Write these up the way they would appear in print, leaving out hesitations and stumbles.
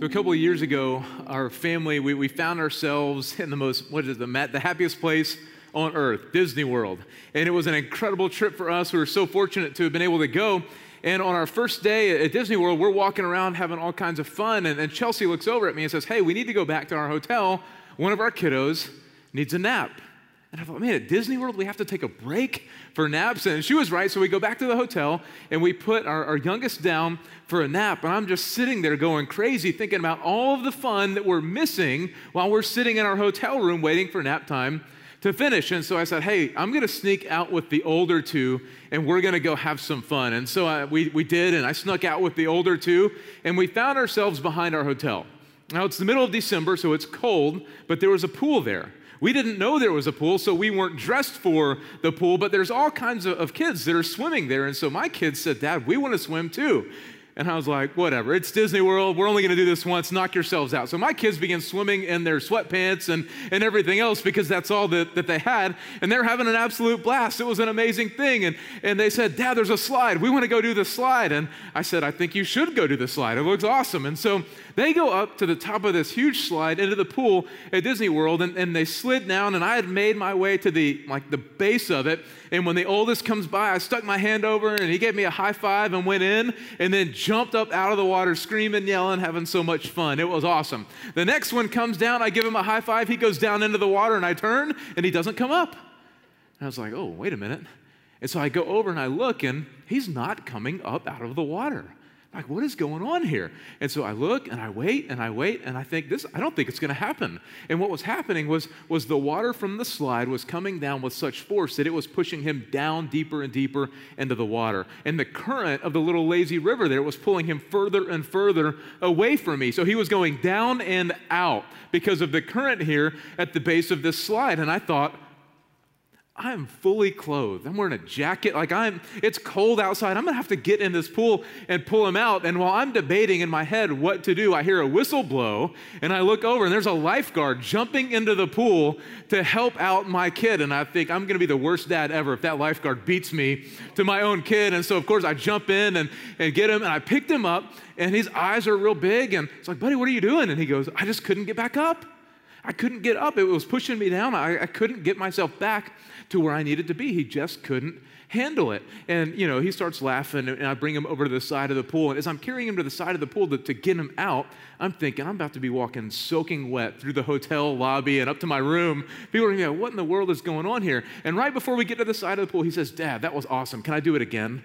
So a couple of years ago, our family, we found ourselves in the happiest place on earth, Disney World. And it was an incredible trip for us. We were so fortunate to have been able to go. And on our first day at Disney World, we're walking around having all kinds of fun. And Chelsea looks over at me and says, "Hey, we need to go back to our hotel. One of our kiddos needs a nap." And I thought, man, at Disney World, we have to take a break for naps. And she was right. So we go back to the hotel and we put our youngest down for a nap. And I'm just sitting there going crazy, thinking about all of the fun that we're missing while we're sitting in our hotel room waiting for nap time to finish. And so I said, hey, I'm going to sneak out with the older two and we're going to go have some fun. And so we did, and I snuck out with the older two, and we found ourselves behind our hotel. Now, it's the middle of December, so it's cold, but there was a pool there. We didn't know there was a pool, so we weren't dressed for the pool, but there's all kinds of kids that are swimming there. And so my kids said, "Dad, we want to swim too." And I was like, whatever, it's Disney World. We're only going to do this once. Knock yourselves out. So my kids began swimming in their sweatpants and everything else because that's all that they had. And they're having an absolute blast. It was an amazing thing. And they said, "Dad, there's a slide. We want to go do the slide." And I said, "I think you should go do the slide. It looks awesome." And so they go up to the top of this huge slide into the pool at Disney World, and they slid down, and I had made my way to the base of it. And when the oldest comes by, I stuck my hand over, and he gave me a high five and went in, and then jumped up out of the water, screaming, yelling, having so much fun. It was awesome. The next one comes down, I give him a high five, he goes down into the water, and I turn, and he doesn't come up. And I was like, oh, wait a minute. And so I go over and I look, and he's not coming up out of the water. Like, what is going on here? And so I look and I wait and I think I don't think it's going to happen. And what was happening was the water from the slide was coming down with such force that it was pushing him down deeper and deeper into the water. And the current of the little lazy river there was pulling him further and further away from me. So he was going down and out because of the current here at the base of this slide. And I thought, I'm fully clothed. I'm wearing a jacket. It's cold outside. I'm going to have to get in this pool and pull him out. And while I'm debating in my head what to do, I hear a whistle blow, and I look over, and there's a lifeguard jumping into the pool to help out my kid. And I think I'm going to be the worst dad ever if that lifeguard beats me to my own kid. And so, of course, I jump in and get him, and I picked him up, and his eyes are real big. And it's like, "Buddy, what are you doing?" And he goes, "I just couldn't get back up. I couldn't get up. It was pushing me down. I couldn't get myself back to where I needed to be." He just couldn't handle it. And, he starts laughing, and I bring him over to the side of the pool. And as I'm carrying him to the side of the pool to get him out, I'm thinking, I'm about to be walking soaking wet through the hotel lobby and up to my room. People are going, what in the world is going on here? And right before we get to the side of the pool, he says, "Dad, that was awesome. Can I do it again?"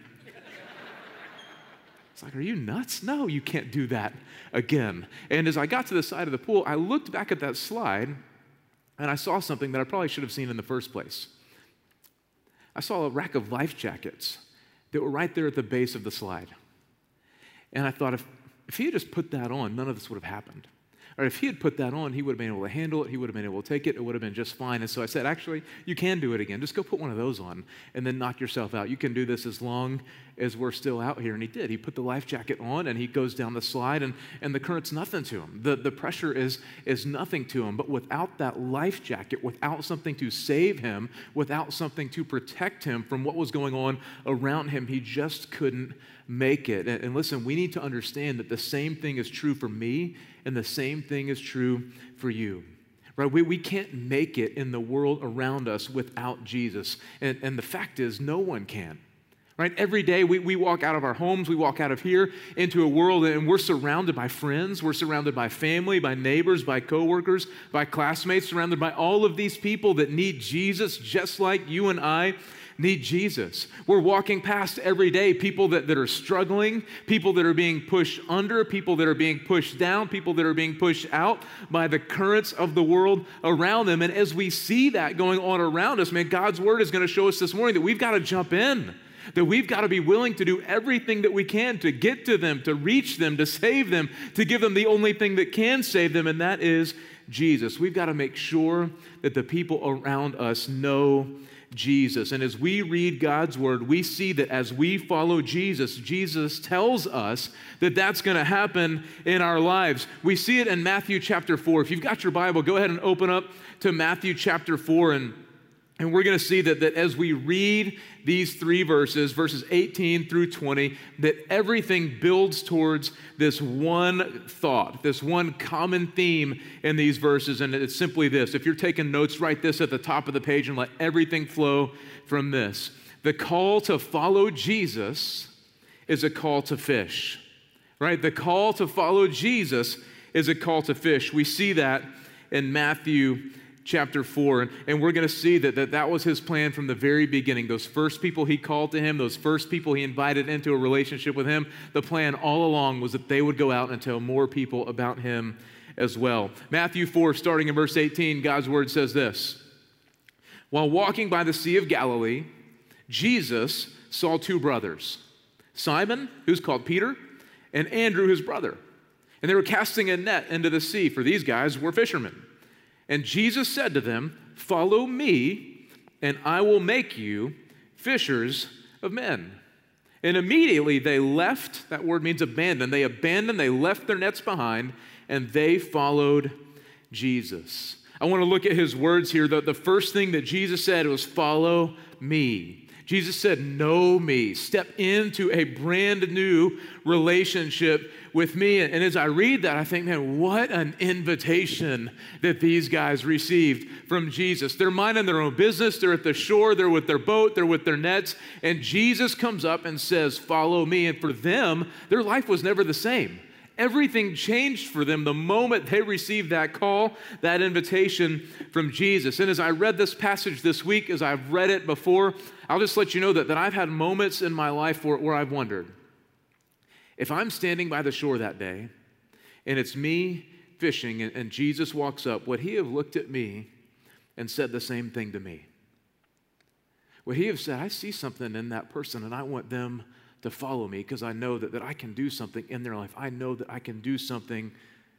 It's like, are you nuts? No, you can't do that again. And as I got to the side of the pool, I looked back at that slide, and I saw something that I probably should have seen in the first place. I saw a rack of life jackets that were right there at the base of the slide. And I thought, if he had just put that on, none of this would have happened. Or if he had put that on, he would have been able to handle it, he would have been able to take it, it would have been just fine. And so I said, actually, you can do it again. Just go put one of those on and then knock yourself out. You can do this as long as we're still out here. And he did. He put the life jacket on, and he goes down the slide, and the current's nothing to him. The pressure is nothing to him. But without that life jacket, without something to save him, without something to protect him from what was going on around him, he just couldn't make it. And listen, we need to understand that the same thing is true for me, and the same thing is true for you. Right? We can't make it in the world around us without Jesus. And the fact is, no one can. Right? Every day we walk out of our homes, we walk out of here into a world, and we're surrounded by friends, we're surrounded by family, by neighbors, by coworkers, by classmates, surrounded by all of these people that need Jesus just like you and I need Jesus. We're walking past every day people that are struggling, people that are being pushed under, people that are being pushed down, people that are being pushed out by the currents of the world around them. And as we see that going on around us, man, God's word is going to show us this morning that we've got to jump in, that we've got to be willing to do everything that we can to get to them, to reach them, to save them, to give them the only thing that can save them, and that is Jesus. We've got to make sure that the people around us know Jesus. And as we read God's word, we see that as we follow Jesus, Jesus tells us that that's going to happen in our lives. We see it in Matthew chapter 4. If you've got your Bible, go ahead and open up to Matthew chapter 4. And And we're going to see that as we read these three verses, verses 18 through 20, that everything builds towards this one thought, this one common theme in these verses. And it's simply this. If you're taking notes, write this at the top of the page and let everything flow from this. The call to follow Jesus is a call to fish, right? The call to follow Jesus is a call to fish. We see that in Matthew chapter 4, and we're going to see that was his plan from the very beginning. Those first people he called to him, those first people he invited into a relationship with him, the plan all along was that they would go out and tell more people about him as well. Matthew 4, starting in verse 18, God's word says this: while walking by the Sea of Galilee, Jesus saw two brothers, Simon, who's called Peter, and Andrew, his brother. And they were casting a net into the sea, for these guys were fishermen. And Jesus said to them, "Follow me, and I will make you fishers of men." And immediately they left, that word means abandon. They left their nets behind, and they followed Jesus. I want to look at his words here. The first thing that Jesus said was, "Follow me." Jesus said, "Know me." Step into a brand new relationship with me. And as I read that, I think, man, what an invitation that these guys received from Jesus. They're minding their own business. They're at the shore. They're with their boat. They're with their nets. And Jesus comes up and says, "Follow me." And for them, their life was never the same. Everything changed for them the moment they received that call, that invitation from Jesus. And as I read this passage this week, as I've read it before, I'll just let you know that I've had moments in my life where I've wondered, if I'm standing by the shore that day and it's me fishing and Jesus walks up, would he have looked at me and said the same thing to me? Would he have said, "I see something in that person and I want them to follow me because I know that I can do something in their life. I know that I can do something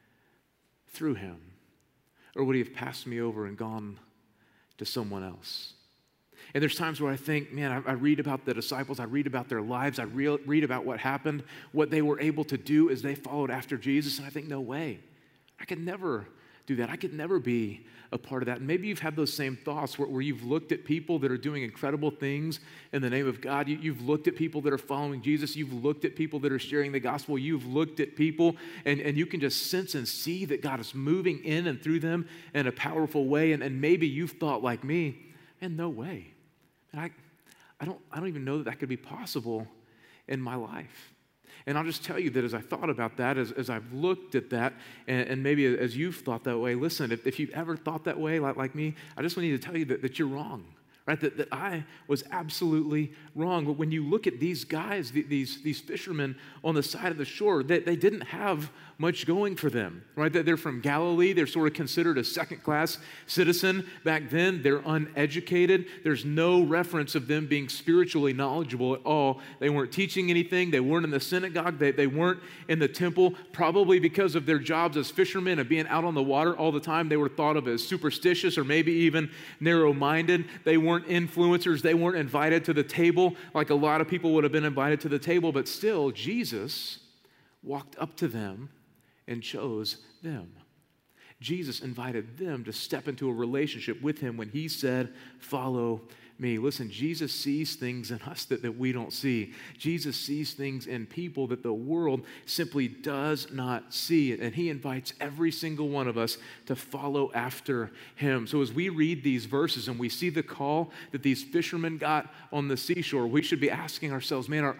through him"? Or would he have passed me over and gone to someone else? And there's times where I think, man, I read about the disciples, I read about their lives, I read about what happened, what they were able to do as they followed after Jesus, and I think, no way. I could never do that. I could never be a part of that. And maybe you've had those same thoughts where you've looked at people that are doing incredible things in the name of God. You've looked at people that are following Jesus. You've looked at people that are sharing the gospel. You've looked at people and you can just sense and see that God is moving in and through them in a powerful way. And maybe you've thought like me, man, no way. And I don't even know that could be possible in my life. And I'll just tell you that as I thought about that, as I've looked at that, and maybe as you've thought that way, listen, if you've ever thought that way like me, I just need to tell you that you're wrong, right? That I was absolutely wrong. But when you look at these guys, these fishermen on the side of the shore, they didn't have much going for them, right? They're from Galilee. They're sort of considered a second-class citizen back then. They're uneducated. There's no reference of them being spiritually knowledgeable at all. They weren't teaching anything. They weren't in the synagogue. They weren't in the temple, probably because of their jobs as fishermen and being out on the water all the time. They were thought of as superstitious or maybe even narrow-minded. They weren't influencers. They weren't invited to the table like a lot of people would have been invited to the table, but still, Jesus walked up to them and chose them. Jesus invited them to step into a relationship with him when he said, "Follow me." Listen, Jesus sees things in us that we don't see. Jesus sees things in people that the world simply does not see. And he invites every single one of us to follow after him. So as we read these verses and we see the call that these fishermen got on the seashore, we should be asking ourselves, man,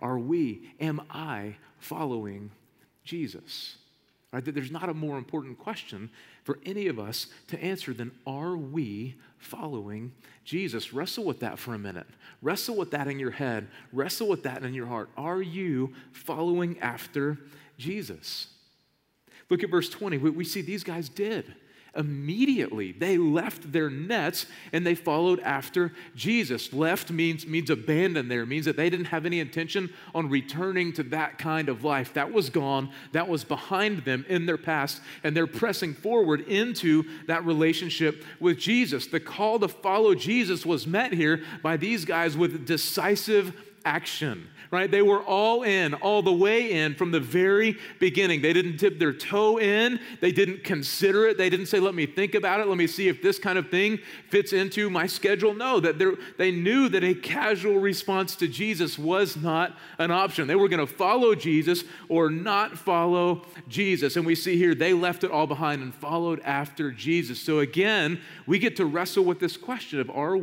am I following Jesus? Right? That there's not a more important question for any of us to answer than, are we following Jesus? Wrestle with that for a minute. Wrestle with that in your head. Wrestle with that in your heart. Are you following after Jesus? Look at verse 20. We see these guys did. Immediately, they left their nets and they followed after Jesus. Left means abandon there. It means that they didn't have any intention on returning to that kind of life. That was gone. That was behind them in their past, and they're pressing forward into that relationship with Jesus. The call to follow Jesus was met here by these guys with decisive action, right? They were all in, all the way in from the very beginning. They didn't dip their toe in. They didn't consider it. They didn't say, let me think about it. Let me see if this kind of thing fits into my schedule. No, that they knew that a casual response to Jesus was not an option. They were going to follow Jesus or not follow Jesus. And we see here they left it all behind and followed after Jesus. So again, we get to wrestle with this question of are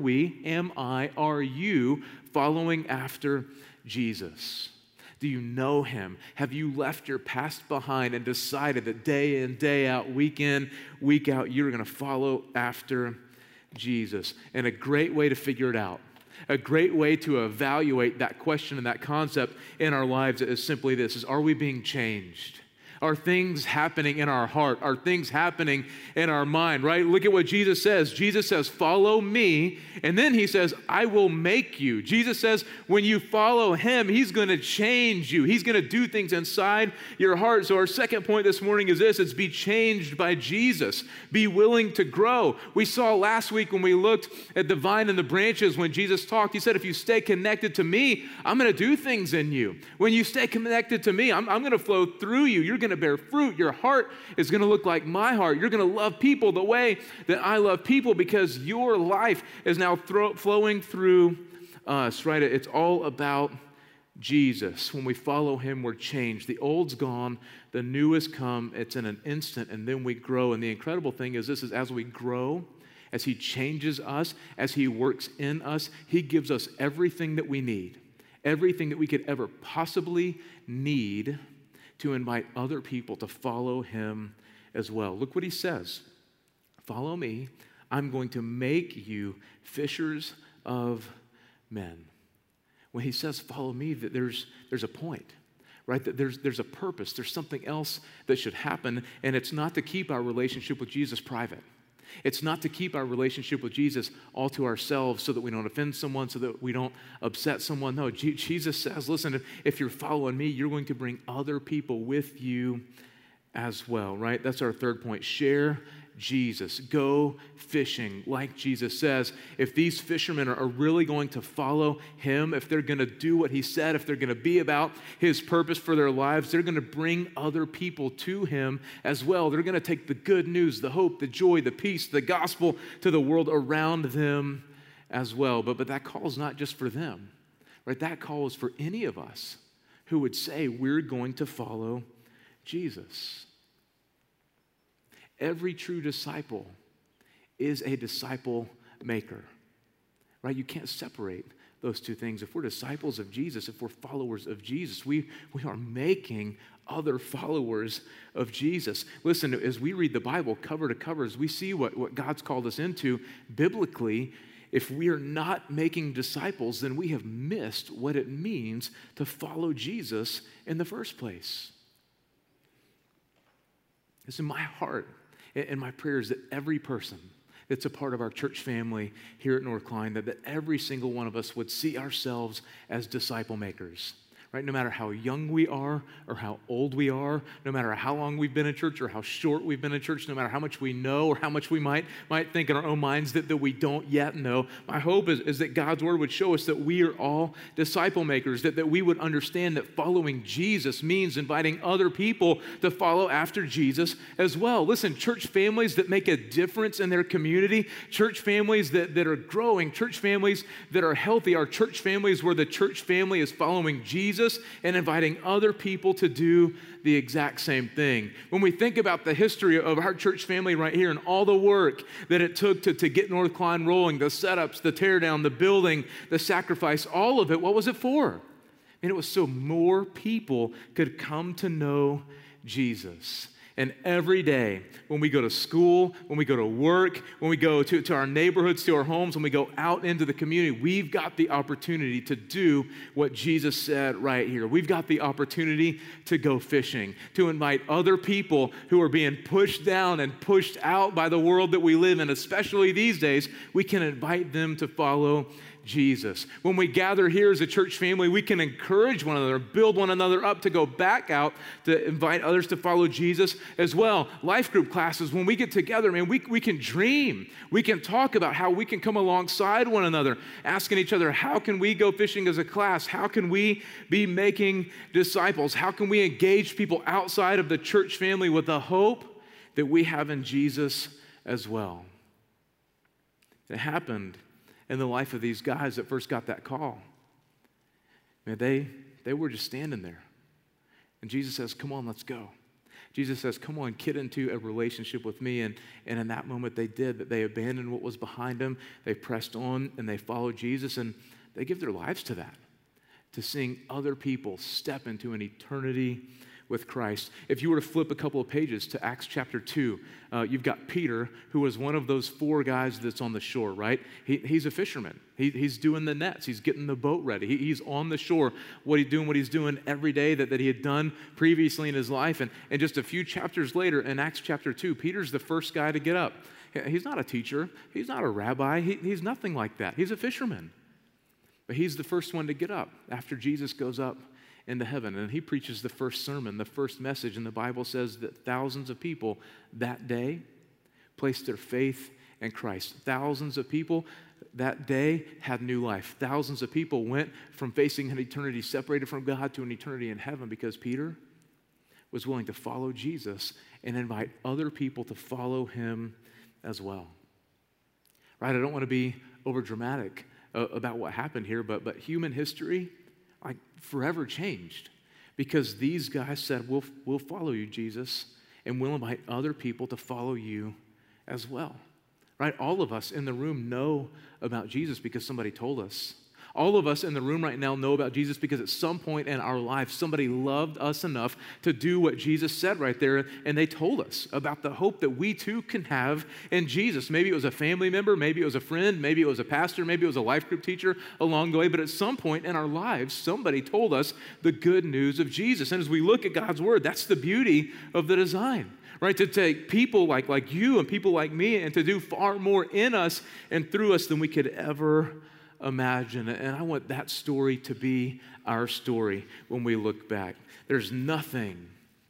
you following after Jesus? Do you know him? Have you left your past behind and decided that day in, day out, week in, week out, you're going to follow after Jesus? And a great way to figure it out, a great way to evaluate that question and that concept in our lives is simply this, is are we being changed? Are things happening in our heart? Are things happening in our mind, right? Look at what Jesus says. Jesus says, follow me. And then he says, I will make you. Jesus says, when you follow him, he's going to change you. He's going to do things inside your heart. So our second point this morning is this, it's be changed by Jesus. Be willing to grow. We saw last week when we looked at the vine and the branches, when Jesus talked, he said, if you stay connected to me, I'm going to do things in you. When you stay connected to me, I'm going to flow through you. You're going to bear fruit. Your heart is going to look like my heart. You're going to love people the way that I love people because your life is now flowing through us, right? It's all about Jesus. When we follow him, we're changed. The old's gone, the new has come. It's in an instant, and then we grow. And the incredible thing is this, is as we grow, as he changes us, as he works in us, he gives us everything that we need, everything that we could ever possibly need to invite other people to follow him as well. Look what he says. Follow me. I'm going to make you fishers of men. When he says, follow me, that there's a point, right? That there's a purpose. There's something else that should happen, and it's not to keep our relationship with Jesus private. It's not to keep our relationship with Jesus all to ourselves so that we don't offend someone, so that we don't upset someone. No, Jesus says, listen, if you're following me, you're going to bring other people with you as well, right? That's our third point. Share Jesus. Go fishing like Jesus says. If these fishermen are really going to follow him, if they're going to do what he said, if they're going to be about his purpose for their lives, they're going to bring other people to him as well. They're going to take the good news, the hope, the joy, the peace, the gospel to the world around them as well. But that call is not just for them, right? That call is for any of us who would say we're going to follow Jesus. Every true disciple is a disciple maker, right? You can't separate those two things. If we're disciples of Jesus, if we're followers of Jesus, we are making other followers of Jesus. Listen, as we read the Bible cover to cover, as we see what God's called us into biblically, if we are not making disciples, then we have missed what it means to follow Jesus in the first place. It's in my heart and my prayer is that every person that's a part of our church family here at Northkline, that every single one of us would see ourselves as disciple makers. Right? No matter how young we are or how old we are, no matter how long we've been in church or how short we've been in church, no matter how much we know or how much we might think in our own minds that we don't yet know, my hope is that God's word would show us that we are all disciple makers, that we would understand that following Jesus means inviting other people to follow after Jesus as well. Listen, church families that make a difference in their community, church families that are growing, church families that are healthy, are church families where the church family is following Jesus and inviting other people to do the exact same thing. When we think about the history of our church family right here and all the work that it took to get Northkline rolling, the setups, the teardown, the building, the sacrifice, all of it, what was it for? And it was so more people could come to know Jesus. And every day, when we go to school, when we go to work, when we go to our neighborhoods, to our homes, when we go out into the community, we've got the opportunity to do what Jesus said right here. We've got the opportunity to go fishing, to invite other people who are being pushed down and pushed out by the world that we live in, especially these days. We can invite them to follow Jesus. When we gather here as a church family, we can encourage one another, build one another up to go back out to invite others to follow Jesus as well. Life group classes, when we get together, man, we can dream. We can talk about how we can come alongside one another, asking each other, how can we go fishing as a class? How can we be making disciples? How can we engage people outside of the church family with the hope that we have in Jesus as well? It happened in the life of these guys that first got that call. Man, they were just standing there. And Jesus says, come on, let's go. Jesus says, come on, get into a relationship with me. And in that moment they did, that they abandoned what was behind them. They pressed on and they followed Jesus, and they give their lives to that, to seeing other people step into an eternity with Christ. If you were to flip a couple of pages to Acts chapter 2, you've got Peter, who was one of those 4 guys that's on the shore, right? He's a fisherman. He's doing the nets. He's getting the boat ready. He's on the shore. What he's doing every day that he had done previously in his life. And just a few chapters later, in Acts chapter 2, Peter's the first guy to get up. He's not a teacher. He's not a rabbi. He's nothing like that. He's a fisherman. But he's the first one to get up after Jesus goes up into heaven. And he preaches the first sermon, the first message. And the Bible says that thousands of people that day placed their faith in Christ. Thousands of people that day had new life. Thousands of people went from facing an eternity separated from God to an eternity in heaven because Peter was willing to follow Jesus and invite other people to follow him as well. Right? I don't want to be over dramatic about what happened here, but human history forever changed because these guys said, we'll follow you, Jesus, and we'll invite other people to follow you as well. Right? All of us in the room know about Jesus because somebody told us. All of us in the room right now know about Jesus because at some point in our life, somebody loved us enough to do what Jesus said right there, and they told us about the hope that we too can have in Jesus. Maybe it was a family member, maybe it was a friend, maybe it was a pastor, maybe it was a life group teacher along the way, but at some point in our lives, somebody told us the good news of Jesus. And as we look at God's word, that's the beauty of the design. Right, to take people like you and people like me and to do far more in us and through us than we could ever imagine. And I want that story to be our story when we look back. There's nothing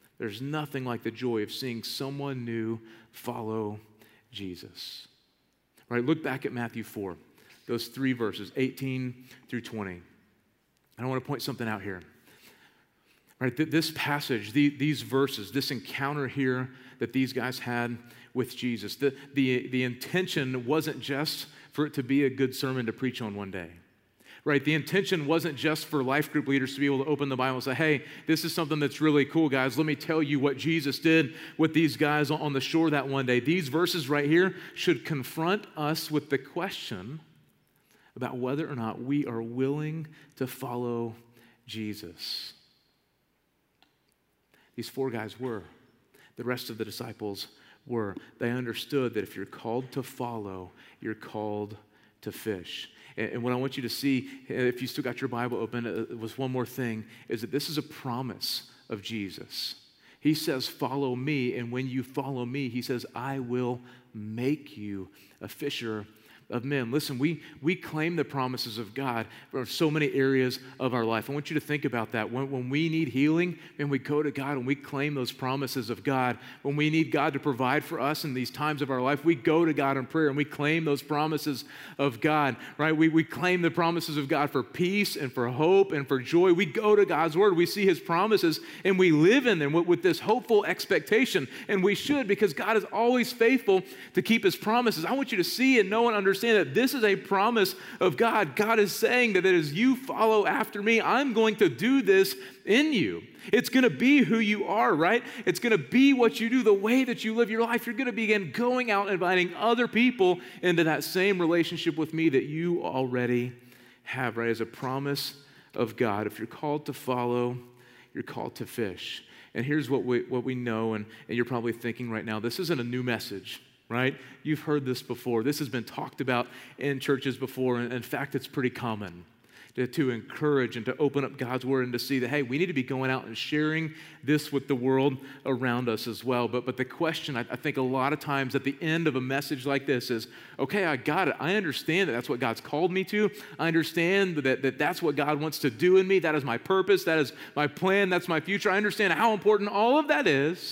like the joy of seeing someone new follow Jesus. Right, look back at Matthew 4, those 3 verses, 18 through 20. And I want to point something out here. Right, this passage, these verses, this encounter here that these guys had with Jesus, the intention wasn't just for it to be a good sermon to preach on one day. Right, the intention wasn't just for life group leaders to be able to open the Bible and say, hey, this is something that's really cool, guys. Let me tell you what Jesus did with these guys on the shore that one day. These verses right here should confront us with the question about whether or not we are willing to follow Jesus. These 4 guys were. The rest of the disciples were. They understood that if you're called to follow, you're called to fish. And what I want you to see, if you still got your Bible open, was one more thing, is that this is a promise of Jesus. He says, follow me, and when you follow me, he says, I will make you a fisher of men. Listen, we claim the promises of God for so many areas of our life. I want you to think about that. When we need healing, and we go to God and we claim those promises of God. When we need God to provide for us in these times of our life, we go to God in prayer and we claim those promises of God, right? We claim the promises of God for peace and for hope and for joy. We go to God's word, we see his promises, and we live in them with this hopeful expectation. And we should, because God is always faithful to keep his promises. I want you to see and know and understand that this is a promise of God. God is saying that as you follow after me, I'm going to do this in you. It's going to be who you are, right? It's going to be what you do, the way that you live your life. You're going to begin going out and inviting other people into that same relationship with me that you already have, right? As a promise of God. If you're called to follow, you're called to fish. And here's what we know, and you're probably thinking right now, this isn't a new message. Right? You've heard this before. This has been talked about in churches before. And in fact, it's pretty common. to encourage and to open up God's word and to see that, hey, we need to be going out and sharing this with the world around us as well. But the question, I think a lot of times at the end of a message like this is, okay, I got it. I understand that that's what God's called me to. I understand that that's what God wants to do in me. That is my purpose. That is my plan. That's my future. I understand how important all of that is.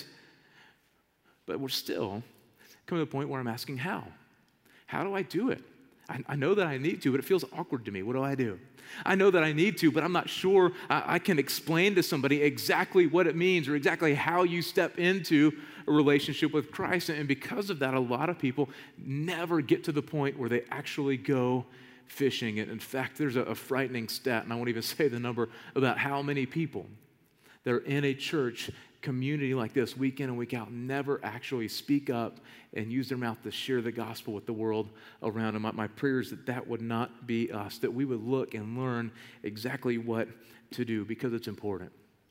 But we're still coming to the point where I'm asking how. How do I do it? I know that I need to, but it feels awkward to me. What do I do? I know that I need to, but I'm not sure I can explain to somebody exactly what it means or exactly how you step into a relationship with Christ. And because of that, a lot of people never get to the point where they actually go fishing. And in fact, there's a frightening stat, and I won't even say the number, about how many people that are in a church community like this week in and week out never actually speak up and use their mouth to share the gospel with the world around them. My prayer is that would not be us, that we would look and learn exactly what to do because it's important.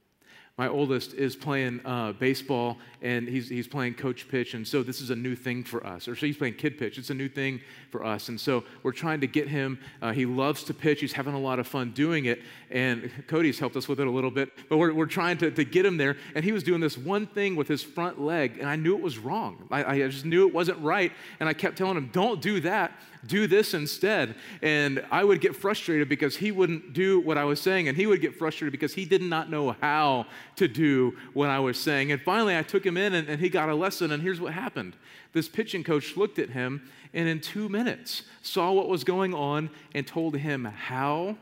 My oldest is playing baseball, and he's playing coach pitch, and so this is a new thing for us. Or so he's playing kid pitch. It's a new thing for us, and so we're trying to get him. He loves to pitch. He's having a lot of fun doing it, and Cody's helped us with it a little bit, but we're trying to get him there, and he was doing this one thing with his front leg, and I knew it was wrong. I just knew it wasn't right, and I kept telling him, don't do that. Do this instead. And I would get frustrated because he wouldn't do what I was saying, and he would get frustrated because he did not know how to do what I was saying. And finally, I took him in, and he got a lesson, and here's what happened. This pitching coach looked at him, and in 2 minutes saw what was going on and told him how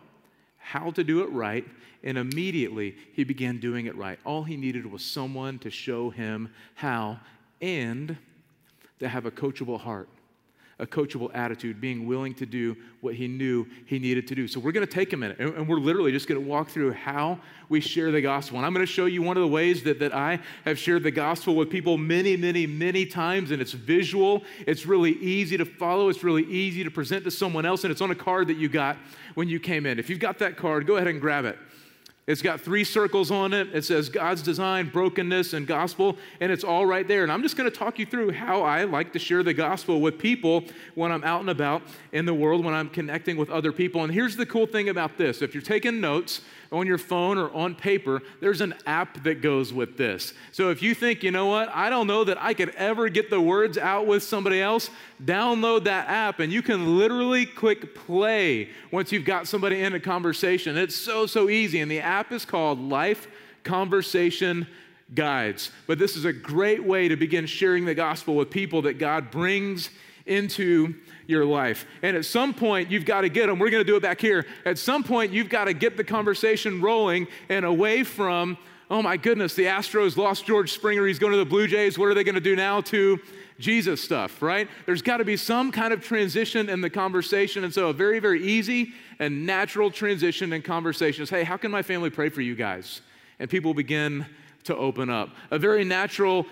to do it right, and immediately he began doing it right. All he needed was someone to show him how and to have a coachable heart, a coachable attitude, being willing to do what he knew he needed to do. So we're going to take a minute, and we're literally just going to walk through how we share the gospel. And I'm going to show you one of the ways that I have shared the gospel with people many, many, many times, and it's visual. It's really easy to follow. It's really easy to present to someone else, and it's on a card that you got when you came in. If you've got that card, go ahead and grab it. It's got 3 circles on it. It says God's design, brokenness, and gospel, and it's all right there. And I'm just going to talk you through how I like to share the gospel with people when I'm out and about in the world, when I'm connecting with other people. And here's the cool thing about this. If you're taking notes on your phone or on paper, there's an app that goes with this. So if you think, you know what, I don't know that I could ever get the words out with somebody else, download that app, and you can literally click play once you've got somebody in a conversation. It's so easy, and the app is called Life Conversation Guides. But this is a great way to begin sharing the gospel with people that God brings into your life. And at some point, you've got to get them. We're going to do it back here. At some point, you've got to get the conversation rolling and away from, oh my goodness, the Astros lost George Springer. He's going to the Blue Jays. What are they going to do now, to Jesus stuff, right? There's got to be some kind of transition in the conversation. And so a very, very easy and natural transition in conversations. Hey, how can my family pray for you guys? And people begin to open up. A very natural,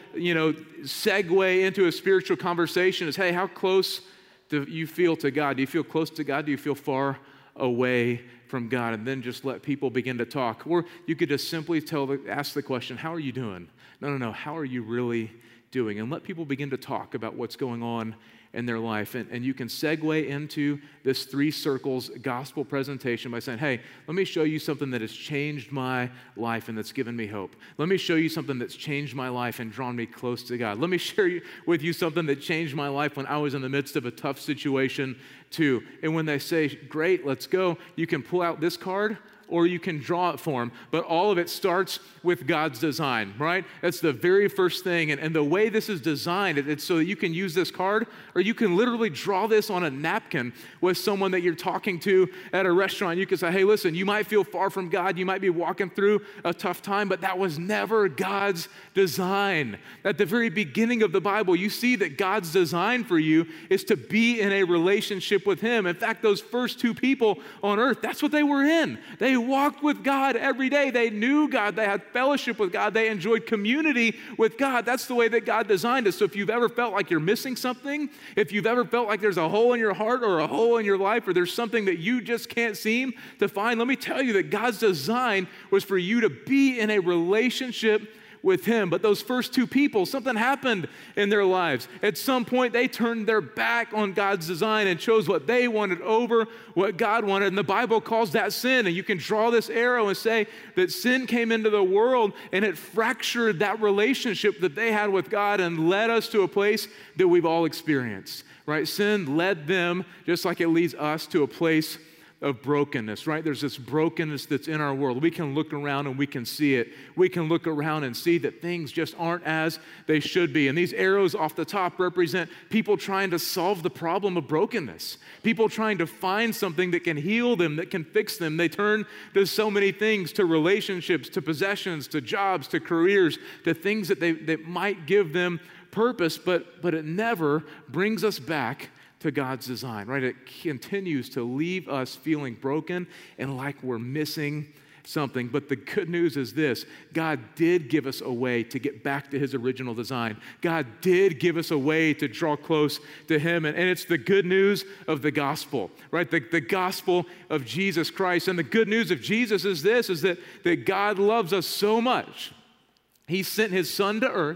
segue into a spiritual conversation is, hey, how close do you feel to God? Do you feel close to God? Do you feel far away from God? And then just let people begin to talk. Or you could just simply ask the question, how are you doing? No, how are you really doing? And let people begin to talk about what's going on in their life. And you can segue into this 3 circles gospel presentation by saying, hey, let me show you something that has changed my life and that's given me hope. Let me show you something that's changed my life and drawn me close to God. Let me share with you something that changed my life when I was in the midst of a tough situation too. And when they say, great, let's go, you can pull out this card or you can draw it for them. But all of it starts with God's design, right? That's the very first thing. And the way this is designed, it's so that you can use this card, or you can literally draw this on a napkin with someone that you're talking to at a restaurant. You can say, hey, listen, you might feel far from God. You might be walking through a tough time, but that was never God's design. At the very beginning of the Bible, you see that God's design for you is to be in a relationship with Him. In fact, those first 2 people on earth, that's what they were in. They walked with God every day. They knew God. They had fellowship with God. They enjoyed community with God. That's the way that God designed us. So if you've ever felt like you're missing something, if you've ever felt like there's a hole in your heart or a hole in your life, or there's something that you just can't seem to find, let me tell you that God's design was for you to be in a relationship with him. But those first two people, something happened in their lives. At some point, they turned their back on God's design and chose what they wanted over what God wanted. And the Bible calls that sin. And you can draw this arrow and say that sin came into the world and it fractured that relationship that they had with God and led us to a place that we've all experienced, right? Sin led them, just like it leads us, to a place of brokenness, right? There's this brokenness that's in our world. We can look around and we can see it. We can look around and see that things just aren't as they should be. And these arrows off the top represent people trying to solve the problem of brokenness, people trying to find something that can heal them, that can fix them. They turn to so many things, to relationships, to possessions, to jobs, to careers, to things that might give them purpose, but it never brings us back to God's design, right? It continues to leave us feeling broken and like we're missing something. But the good news is this: God did give us a way to get back to his original design. God did give us a way to draw close to him. And it's the good news of the gospel, right? The gospel of Jesus Christ. And the good news of Jesus is this, is that God loves us so much. He sent his son to earth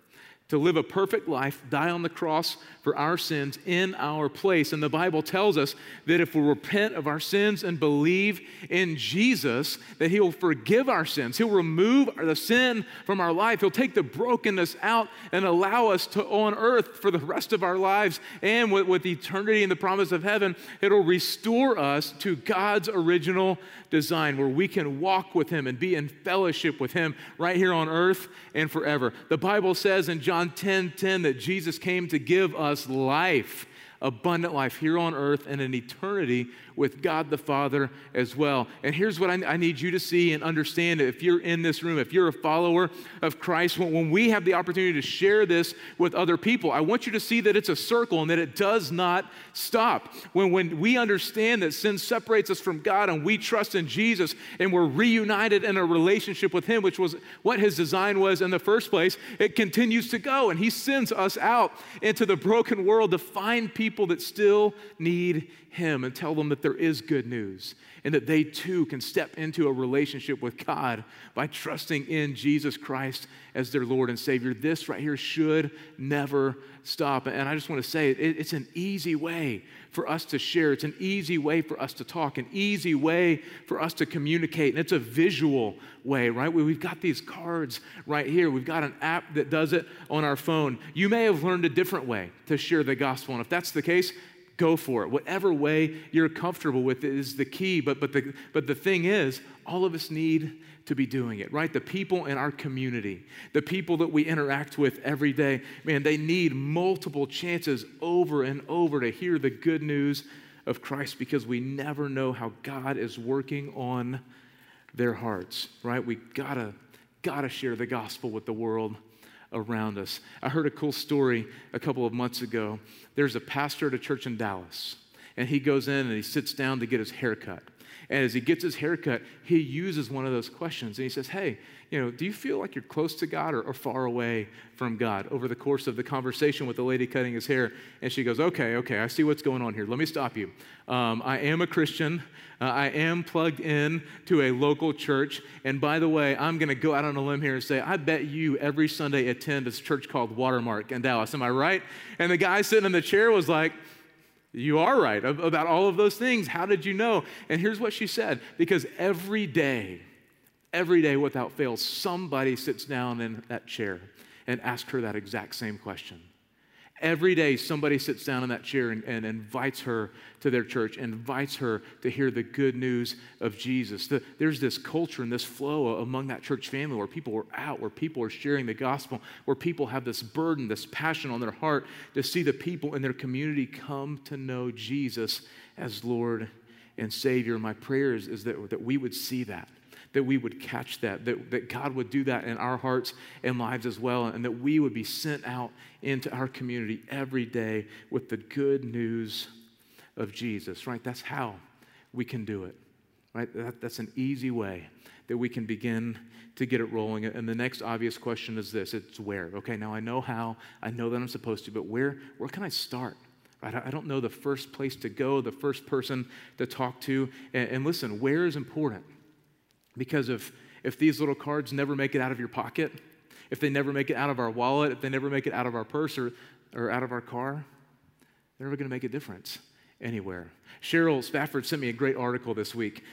to live a perfect life, die on the cross for our sins in our place. And the Bible tells us that if we repent of our sins and believe in Jesus, that he will forgive our sins. He'll remove the sin from our life. He'll take the brokenness out and allow us to, on earth for the rest of our lives, and with eternity and the promise of heaven, it'll restore us to God's original design, where we can walk with him and be in fellowship with him right here on earth and forever. The Bible says in John 10:10 that Jesus came to give us life, abundant life here on earth and in eternity with God the Father as well. And here's what I need you to see and understand. If you're in this room, if you're a follower of Christ, when we have the opportunity to share this with other people, I want you to see that it's a circle and that it does not stop. When we understand that sin separates us from God and we trust in Jesus and we're reunited in a relationship with him, which was what his design was in the first place, it continues to go, and he sends us out into the broken world to find people that still need him and tell them that there is good news and that they too can step into a relationship with God by trusting in Jesus Christ as their Lord and Savior. This right here should never stop. And I just want to say it's an easy way for us to share. It's an easy way for us to talk, an easy way for us to communicate. And it's a visual way, right? We've got these cards right here. We've got an app that does it on our phone. You may have learned a different way to share the gospel. And if that's the case, go for it. Whatever way you're comfortable with is the key. But the thing is, all of us need to be doing it, right? The people in our community, the people that we interact with every day, man, they need multiple chances over and over to hear the good news of Christ, because we never know how God is working on their hearts, right? We gotta share the gospel with the world around us. I heard a cool story a couple of months ago. There's a pastor at a church in Dallas, and he goes in and he sits down to get his haircut. And as he gets his haircut, he uses one of those questions, and he says, hey, do you feel like you're close to God or far away from God? Over the course of the conversation with the lady cutting his hair, and she goes, okay, I see what's going on here. Let me stop you. I am a Christian. I am plugged in to a local church. And by the way, I'm going to go out on a limb here and say, I bet you every Sunday attend this church called Watermark in Dallas. Am I right? And the guy sitting in the chair was like, you are right about all of those things. How did you know? And here's what she said: because every day without fail, somebody sits down in that chair and asks her that exact same question. Every day, somebody sits down in that chair and invites her to their church, invites her to hear the good news of Jesus. There's this culture and this flow among that church family where people are out, where people are sharing the gospel, where people have this burden, this passion on their heart to see the people in their community come to know Jesus as Lord and Savior. My prayer is that we would see that we would catch that God would do that in our hearts and lives as well, and that we would be sent out into our community every day with the good news of Jesus, right? That's how we can do it, right? That's an easy way that we can begin to get it rolling. And the next obvious question is this: it's where. Okay, now I know how, I know that I'm supposed to, but where can I start? Right? I don't know the first place to go, the first person to talk to. And listen, where is important. Because if these little cards never make it out of your pocket, if they never make it out of our wallet, if they never make it out of our purse or out of our car, they're never going to make a difference anywhere. Cheryl Spafford sent me a great article this week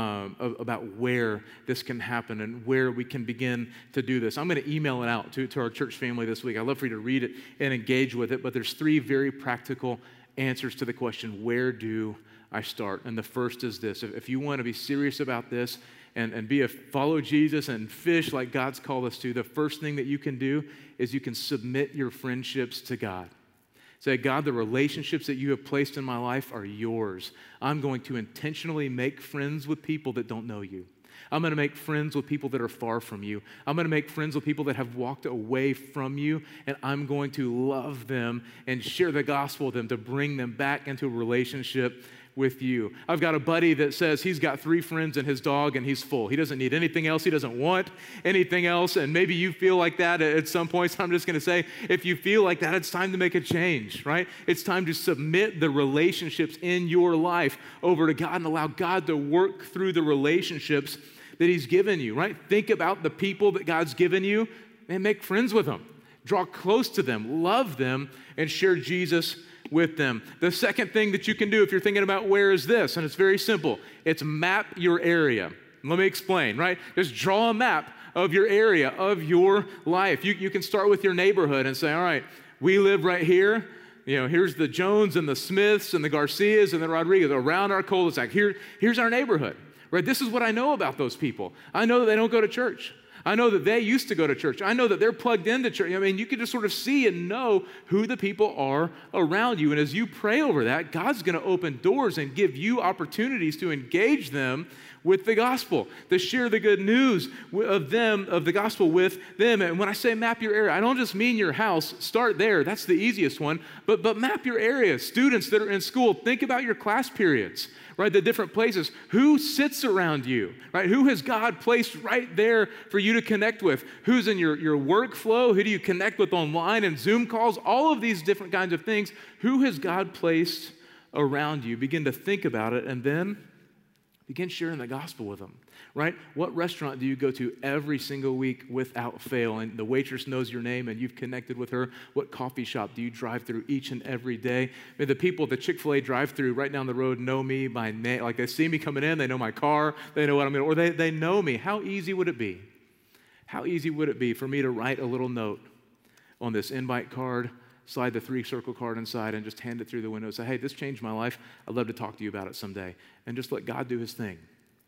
about where this can happen and where we can begin to do this. I'm going to email it out to our church family this week. I'd love for you to read it and engage with it, but there's 3 very practical answers to the question, where do I start? And the first is this: if you want to be serious about this and follow Jesus and fish like God's called us to, the first thing that you can do is you can submit your friendships to God. Say, God, the relationships that you have placed in my life are yours. I'm going to intentionally make friends with people that don't know you. I'm going to make friends with people that are far from you. I'm going to make friends with people that have walked away from you, and I'm going to love them and share the gospel with them to bring them back into a relationship with you. I've got a buddy that says he's got 3 friends and his dog, and he's full. He doesn't need anything else. He doesn't want anything else, and maybe you feel like that at some points. I'm just going to say, if you feel like that, it's time to make a change, right? It's time to submit the relationships in your life over to God and allow God to work through the relationships that he's given you, right? Think about the people that God's given you and make friends with them. Draw close to them, love them, and share Jesus with them. The second thing that you can do if you're thinking about where is this, and it's very simple, it's map your area. Let me explain, right? Just draw a map of your area, of your life. You can start with your neighborhood and say, all right, we live right here. You know, here's the Jones and the Smiths and the Garcias and the Rodriguez around our cul-de-sac. Here's our neighborhood, right? This is what I know about those people. I know that they don't go to church. I know that they used to go to church. I know that they're plugged into church. I mean, you can just sort of see and know who the people are around you. And as you pray over that, God's going to open doors and give you opportunities to engage them with the gospel, to share the good news of the gospel with them. And when I say map your area, I don't just mean your house. Start there. That's the easiest one. But map your area. Students that are in school, think about your class periods, right? The different places. Who sits around you, right? Who has God placed right there for you to connect with? Who's in your workflow? Who do you connect with online and Zoom calls? All of these different kinds of things. Who has God placed around you? Begin to think about it and then begin sharing the gospel with them, right? What restaurant do you go to every single week without fail? And the waitress knows your name and you've connected with her. What coffee shop do you drive through each and every day? The people at the Chick-fil-A drive-through right down the road know me by name. Like they see me coming in, they know my car, they know what I'm going to, or they know me. How easy would it be? How easy would it be for me to write a little note on this invite card, slide the 3-circle card inside, and just hand it through the window and say, hey, this changed my life. I'd love to talk to you about it someday. And just let God do his thing,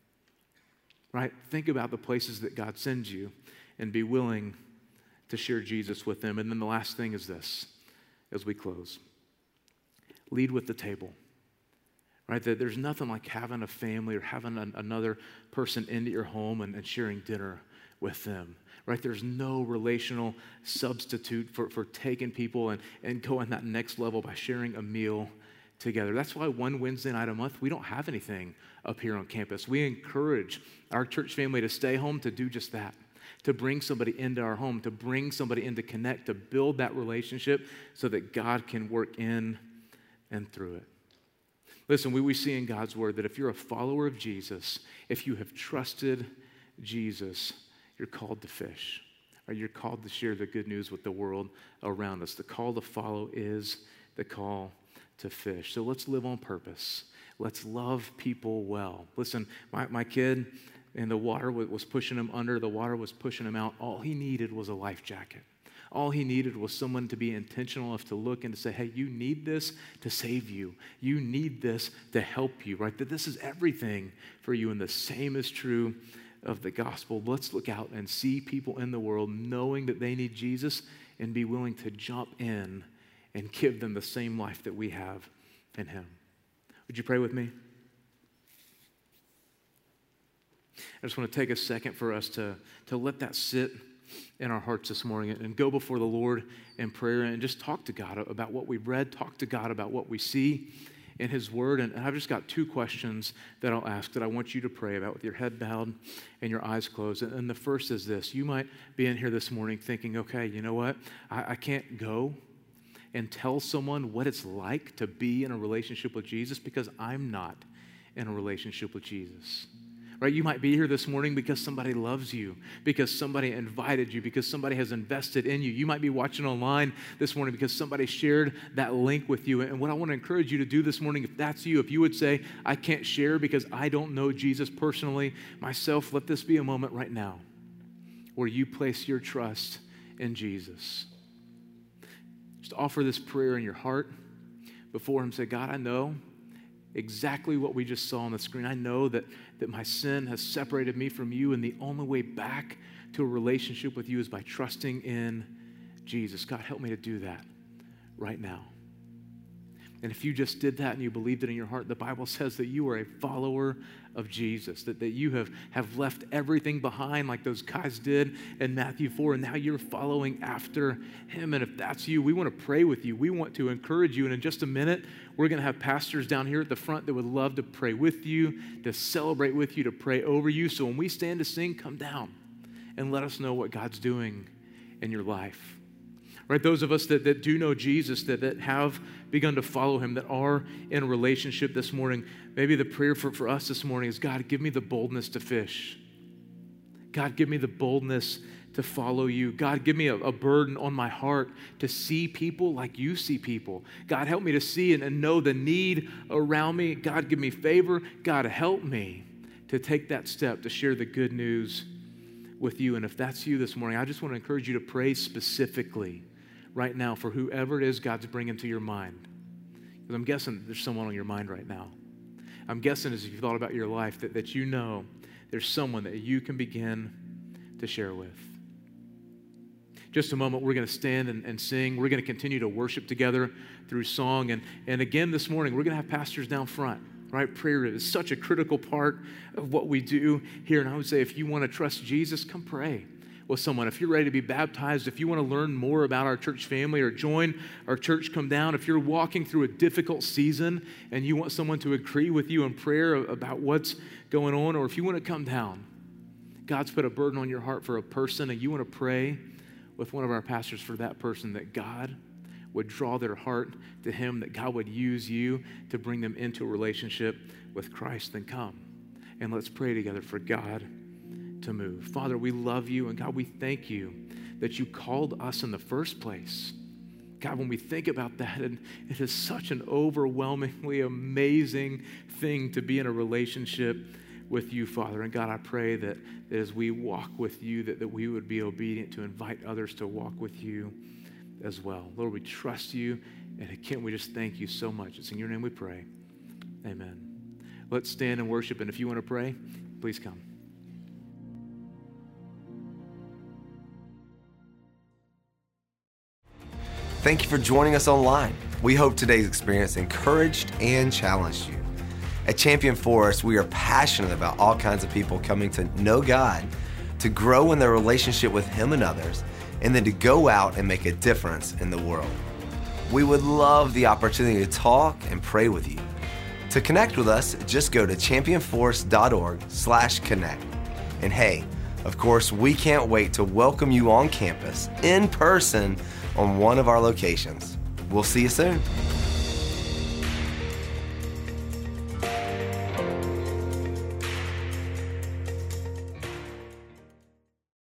right? Think about the places that God sends you and be willing to share Jesus with them. And then the last thing is this, as we close. Lead with the table, right? That there's nothing like having a family or having another person into your home and sharing dinner with them. Right? There's no relational substitute for taking people and going that next level by sharing a meal together. That's why one Wednesday night a month, we don't have anything up here on campus. We encourage our church family to stay home to do just that, to bring somebody into our home, to bring somebody in to connect, to build that relationship so that God can work in and through it. Listen, we see in God's word that if you're a follower of Jesus, if you have trusted Jesus, you're called to fish, or you're called to share the good news with the world around us. The call to follow is the call to fish. So let's live on purpose. Let's love people well. Listen, my kid, and the water was pushing him under, the water was pushing him out. All he needed was a life jacket. All he needed was someone to be intentional enough to look and to say, hey, you need this to save you. You need this to help you, right? That this is everything for you, and the same is true of the gospel. Let's look out and see people in the world knowing that they need Jesus and be willing to jump in and give them the same life that we have in him. Would you pray with me? I just want to take a second for us to let that sit in our hearts this morning and go before the Lord in prayer and just talk to God about what we've read, talk to God about what we see in his word. And I've just got 2 questions that I'll ask that I want you to pray about with your head bowed and your eyes closed. And the first is this. You might be in here this morning thinking, okay, you know what? I can't go and tell someone what it's like to be in a relationship with Jesus because I'm not in a relationship with Jesus. right? You might be here this morning because somebody loves you, because somebody invited you, because somebody has invested in you. You might be watching online this morning because somebody shared that link with you. And what I want to encourage you to do this morning, if that's you, if you would say, I can't share because I don't know Jesus personally myself, let this be a moment right now where you place your trust in Jesus. Just offer this prayer in your heart before him. Say, God, I know exactly what we just saw on the screen. I know that my sin has separated me from you, and the only way back to a relationship with you is by trusting in Jesus. God, help me to do that right now. And if you just did that and you believed it in your heart, the Bible says that you are a follower of Jesus, that you have left everything behind like those guys did in Matthew 4, and now you're following after him. And if that's you, we want to pray with you. We want to encourage you. And in just a minute, we're going to have pastors down here at the front that would love to pray with you, to celebrate with you, to pray over you. So when we stand to sing, come down and let us know what God's doing in your life. Right, those of us that do know Jesus, that have begun to follow him, that are in a relationship this morning, maybe the prayer for us this morning is, God, give me the boldness to fish. God, give me the boldness to follow you. God, give me a burden on my heart to see people like you see people. God, help me to see and know the need around me. God, give me favor. God, help me to take that step to share the good news with you. And if that's you this morning, I just want to encourage you to pray specifically right now for whoever it is God's bringing to your mind. Because I'm guessing there's someone on your mind right now. I'm guessing as you've thought about your life that you know there's someone that you can begin to share with. Just a moment, we're going to stand and sing. We're going to continue to worship together through song. And again this morning, we're going to have pastors down front. Right? Prayer is such a critical part of what we do here. And I would say if you want to trust Jesus, come pray with someone. If you're ready to be baptized, if you want to learn more about our church family or join our church, come down. If you're walking through a difficult season and you want someone to agree with you in prayer about what's going on, or if you want to come down, God's put a burden on your heart for a person and you want to pray with one of our pastors for that person, that God would draw their heart to him, that God would use you to bring them into a relationship with Christ, then come and let's pray together for God to move. Father, we love you, and God, we thank you that you called us in the first place. God, when we think about that, and it is such an overwhelmingly amazing thing to be in a relationship with you, Father. And God, I pray that as we walk with you, that we would be obedient to invite others to walk with you as well. Lord, we trust you, and again, we just thank you so much. It's in your name we pray. Amen. Let's stand and worship, and if you want to pray, please come. Thank you for joining us online. We hope today's experience encouraged and challenged you. At Champion Forest, we are passionate about all kinds of people coming to know God, to grow in their relationship with Him and others, and then to go out and make a difference in the world. We would love the opportunity to talk and pray with you. To connect with us, just go to championforest.org/connect. And hey, of course, we can't wait to welcome you on campus in person on one of our locations. We'll see you soon.